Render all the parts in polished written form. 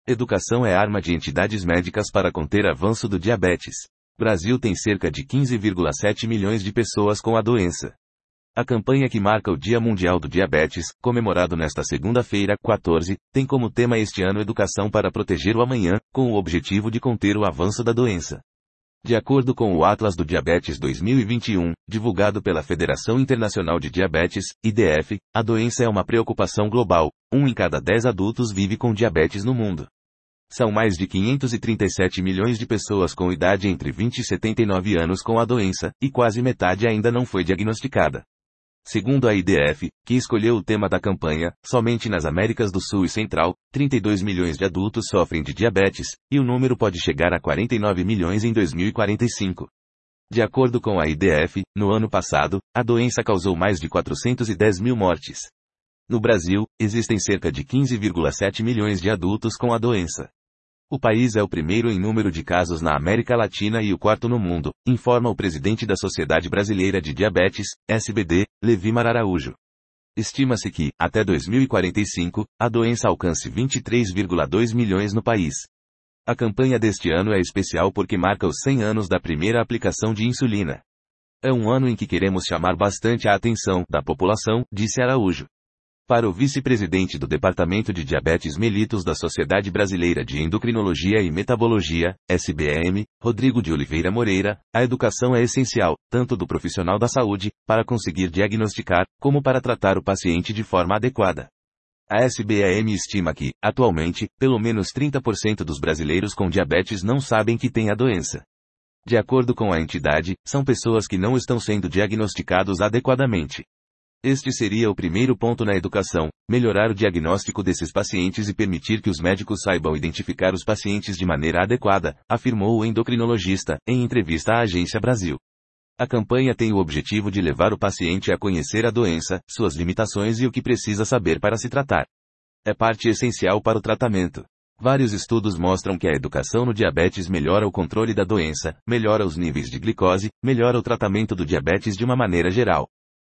Educação é arma de entidades médicas para conter avanço do diabetes. Brasil tem cerca de 15,7 milhões de pessoas com a doença. A campanha que marca o Dia Mundial do Diabetes, comemorado nesta segunda-feira, 14, tem como tema este ano Educação para Proteger o Amanhã, com o objetivo de conter o avanço da doença. De acordo com o Atlas do Diabetes 2021, divulgado pela Federação Internacional de Diabetes, IDF, a doença é uma preocupação global. 1 em cada 10 adultos vive com diabetes no mundo. São mais de 537 milhões de pessoas com idade entre 20 e 79 anos com a doença, e quase metade ainda não foi diagnosticada. Segundo a IDF, que escolheu o tema da campanha, somente nas Américas do Sul e Central, 32 milhões de adultos sofrem de diabetes, e o número pode chegar a 49 milhões em 2045. De acordo com a IDF, no ano passado, a doença causou mais de 410 mil mortes. No Brasil, existem cerca de 15,7 milhões de adultos com a doença. O país é o primeiro em número de casos na América Latina e o quarto no mundo, informa o presidente da Sociedade Brasileira de Diabetes, SBD, Levimar Araújo. Estima-se que, até 2045, a doença alcance 23,2 milhões no país. A campanha deste ano é especial porque marca os 100 anos da primeira aplicação de insulina. É um ano em que queremos chamar bastante a atenção da população, disse Araújo. Para o vice-presidente do Departamento de Diabetes Mellitus da Sociedade Brasileira de Endocrinologia e Metabologia, SBM, Rodrigo de Oliveira Moreira, a educação é essencial, tanto do profissional da saúde, para conseguir diagnosticar, como para tratar o paciente de forma adequada. A SBM estima que, atualmente, pelo menos 30% dos brasileiros com diabetes não sabem que têm a doença. De acordo com a entidade, são pessoas que não estão sendo diagnosticados adequadamente. Este seria o primeiro ponto na educação, melhorar o diagnóstico desses pacientes e permitir que os médicos saibam identificar os pacientes de maneira adequada, afirmou o endocrinologista, em entrevista à Agência Brasil. A campanha tem o objetivo de levar o paciente a conhecer a doença, suas limitações e o que precisa saber para se tratar. É parte essencial para o tratamento. Vários estudos mostram que a educação no diabetes melhora o controle da doença, melhora os níveis de glicose, melhora o tratamento do diabetes de uma maneira geral.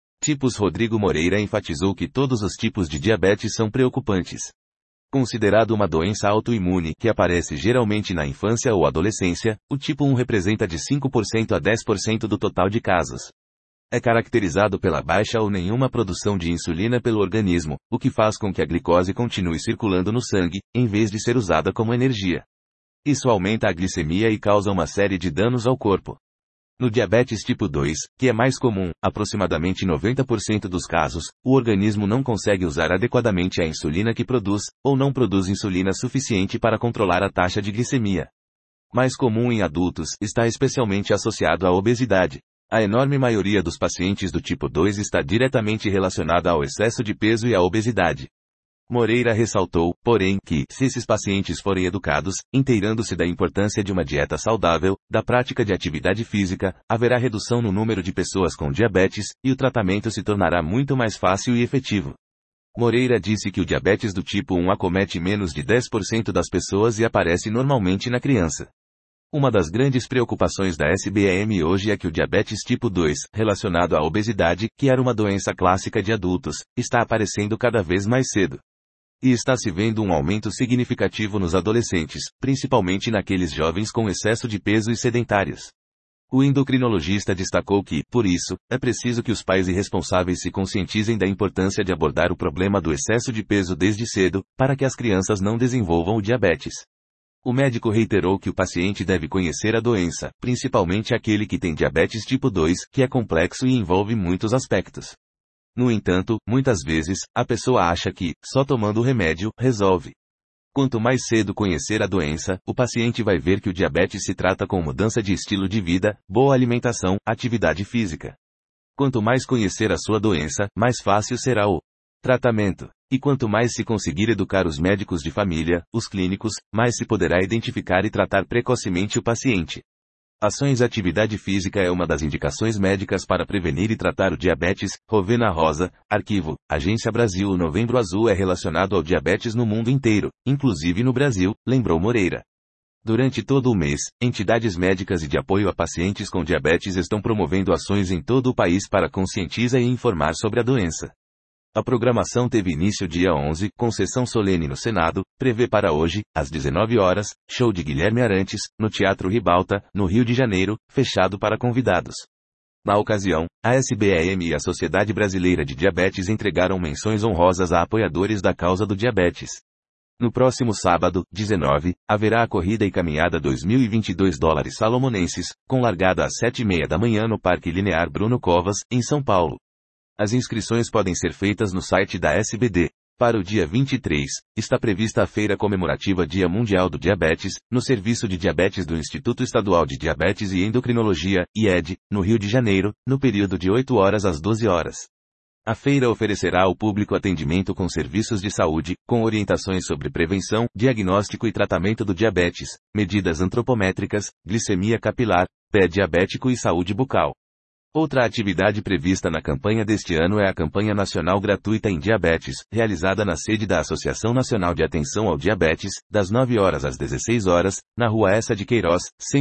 Rodrigo Moreira enfatizou que todos os tipos de diabetes são preocupantes. Considerado uma doença autoimune que aparece geralmente na infância ou adolescência, o tipo 1 representa de 5% a 10% do total de casos. É caracterizado pela baixa ou nenhuma produção de insulina pelo organismo, o que faz com que a glicose continue circulando no sangue, em vez de ser usada como energia. Isso aumenta a glicemia e causa uma série de danos ao corpo. No diabetes tipo 2, que é mais comum, aproximadamente 90% dos casos, o organismo não consegue usar adequadamente a insulina que produz, ou não produz insulina suficiente para controlar a taxa de glicemia. Mais comum em adultos, está especialmente associado à obesidade. A enorme maioria dos pacientes do tipo 2 está diretamente relacionada ao excesso de peso e à obesidade. Moreira ressaltou, porém, que, se esses pacientes forem educados, inteirando-se da importância de uma dieta saudável, da prática de atividade física, haverá redução no número de pessoas com diabetes, e o tratamento se tornará muito mais fácil e efetivo. Moreira disse que o diabetes do tipo 1 acomete menos de 10% das pessoas e aparece normalmente na criança. Uma das grandes preocupações da SBM hoje é que o diabetes tipo 2, relacionado à obesidade, que era uma doença clássica de adultos, está aparecendo cada vez mais cedo. E está se vendo um aumento significativo nos adolescentes, principalmente naqueles jovens com excesso de peso e sedentários. O endocrinologista destacou que, por isso, é preciso que os pais e responsáveis se conscientizem da importância de abordar o problema do excesso de peso desde cedo, para que as crianças não desenvolvam o diabetes. O médico reiterou que o paciente deve conhecer a doença, principalmente aquele que tem diabetes tipo 2, que é complexo e envolve muitos aspectos. No entanto, muitas vezes, a pessoa acha que, só tomando o remédio, resolve. Quanto mais cedo conhecer a doença, o paciente vai ver que o diabetes se trata com mudança de estilo de vida, boa alimentação, atividade física. Quanto mais conhecer a sua doença, mais fácil será o tratamento. E quanto mais se conseguir educar os médicos de família, os clínicos, mais se poderá identificar e tratar precocemente o paciente. Ações Atividade física é uma das indicações médicas para prevenir e tratar o diabetes. Rovena Rosa, Arquivo, Agência Brasil. O Novembro Azul é relacionado ao diabetes no mundo inteiro, inclusive no Brasil, lembrou Moreira. Durante todo o mês, entidades médicas e de apoio a pacientes com diabetes estão promovendo ações em todo o país para conscientizar e informar sobre a doença. A programação teve início dia 11, com sessão solene no Senado, prevê para hoje, às 19 horas, show de Guilherme Arantes, no Teatro Ribalta, no Rio de Janeiro, fechado para convidados. Na ocasião, a SBEM e a Sociedade Brasileira de Diabetes entregaram menções honrosas a apoiadores da causa do diabetes. No próximo sábado, 19, haverá a Corrida e Caminhada 2022 dólares salomonenses, com largada às 7h30 da manhã no Parque Linear Bruno Covas, em São Paulo. As inscrições podem ser feitas no site da SBD. Para o dia 23, está prevista a Feira Comemorativa Dia Mundial do Diabetes, no Serviço de Diabetes do Instituto Estadual de Diabetes e Endocrinologia, IED, no Rio de Janeiro, no período de 8 horas às 12 horas. A feira oferecerá ao público atendimento com serviços de saúde, com orientações sobre prevenção, diagnóstico e tratamento do diabetes, medidas antropométricas, glicemia capilar, pé diabético e saúde bucal. Outra atividade prevista na campanha deste ano é a Campanha Nacional Gratuita em Diabetes, realizada na sede da Associação Nacional de Atenção ao Diabetes, das 9 horas às 16 horas, na Rua Essa de Queiroz,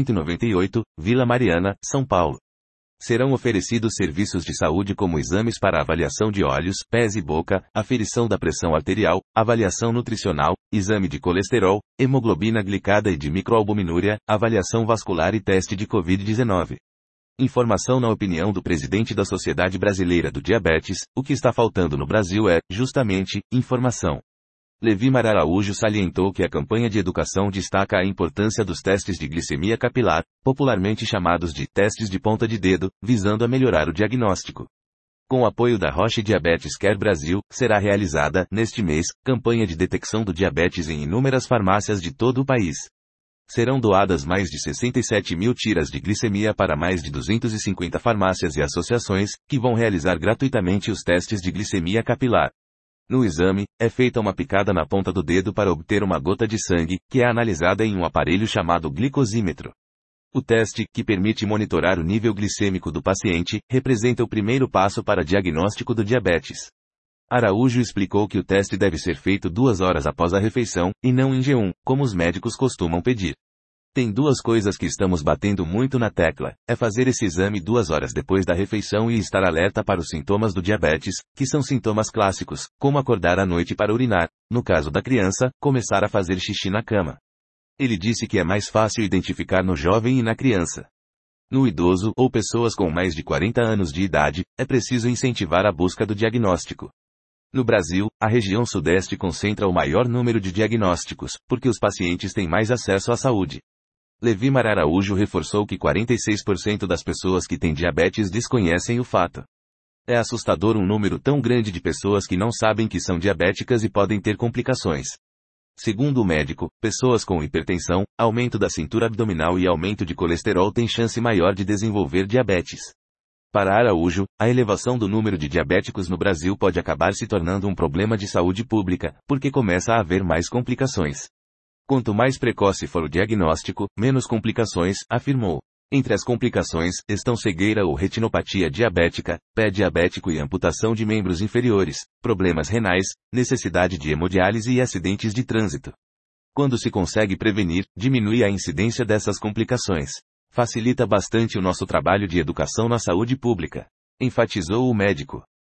198, Vila Mariana, São Paulo. Serão oferecidos serviços de saúde como exames para avaliação de olhos, pés e boca, aferição da pressão arterial, avaliação nutricional, exame de colesterol, hemoglobina glicada e de microalbuminúria, avaliação vascular e teste de Covid-19. Informação. Na opinião do presidente da Sociedade Brasileira do Diabetes, o que está faltando no Brasil é, justamente, informação. Levimar Araújo salientou que a campanha de educação destaca a importância dos testes de glicemia capilar, popularmente chamados de testes de ponta de dedo, visando a melhorar o diagnóstico. Com o apoio da Roche Diabetes Care Brasil, será realizada, neste mês, campanha de detecção do diabetes em inúmeras farmácias de todo o país. Serão doadas mais de 67 mil tiras de glicemia para mais de 250 farmácias e associações, que vão realizar gratuitamente os testes de glicemia capilar. No exame, é feita uma picada na ponta do dedo para obter uma gota de sangue, que é analisada em um aparelho chamado glicosímetro. O teste, que permite monitorar o nível glicêmico do paciente, representa o primeiro passo para diagnóstico do diabetes. Araújo explicou que o teste deve ser feito 2 horas após a refeição, e não em jejum, como os médicos costumam pedir. Tem 2 coisas que estamos batendo muito na tecla, é fazer esse exame 2 horas depois da refeição e estar alerta para os sintomas do diabetes, que são sintomas clássicos, como acordar à noite para urinar, no caso da criança, começar a fazer xixi na cama. Ele disse que é mais fácil identificar no jovem e na criança. No idoso, ou pessoas com mais de 40 anos de idade, é preciso incentivar a busca do diagnóstico. No Brasil, a região sudeste concentra o maior número de diagnósticos, porque os pacientes têm mais acesso à saúde. Levimar Araújo reforçou que 46% das pessoas que têm diabetes desconhecem o fato. É assustador um número tão grande de pessoas que não sabem que são diabéticas e podem ter complicações. Segundo o médico, pessoas com hipertensão, aumento da cintura abdominal e aumento de colesterol têm chance maior de desenvolver diabetes. Para Araújo, a elevação do número de diabéticos no Brasil pode acabar se tornando um problema de saúde pública, porque começa a haver mais complicações. Quanto mais precoce for o diagnóstico, menos complicações, afirmou. Entre as complicações, estão cegueira ou retinopatia diabética, pé diabético e amputação de membros inferiores, problemas renais, necessidade de hemodiálise e acidentes de trânsito. Quando se consegue prevenir, diminui a incidência dessas complicações. Facilita bastante o nosso trabalho de educação na saúde pública, enfatizou o médico.